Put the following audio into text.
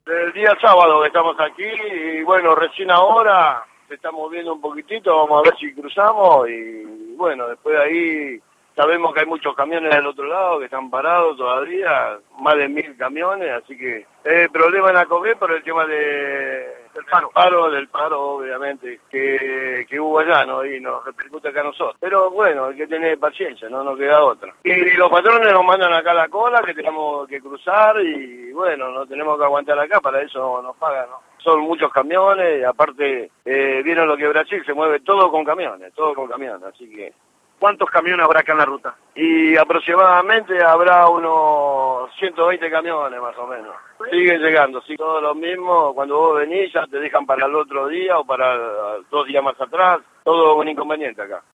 El día sábado que estamos aquí y bueno, recién ahora se está moviendo un poquitito, vamos a ver si cruzamos y bueno, después de ahí sabemos que hay muchos camiones del otro lado que están parados todavía, más de 1000 camiones, así que el problema en Acogé por el tema del paro obviamente, que hubo allá, ¿no? Y nos repercute acá a nosotros. Pero bueno, hay que tener paciencia, no nos queda otra. Y los patrones nos mandan acá a la cola, que tenemos que cruzar y bueno, nos tenemos que aguantar acá, para eso nos pagan, ¿no? Son muchos camiones, y aparte, vieron lo que Brasil se mueve todo con camiones, así que... ¿Cuántos camiones habrá acá en la ruta? Y aproximadamente habrá unos 120 camiones más o menos. Siguen llegando, sí, todo lo mismo, cuando vos venís ya te dejan para el otro día o para 2 días más atrás, todo un inconveniente acá.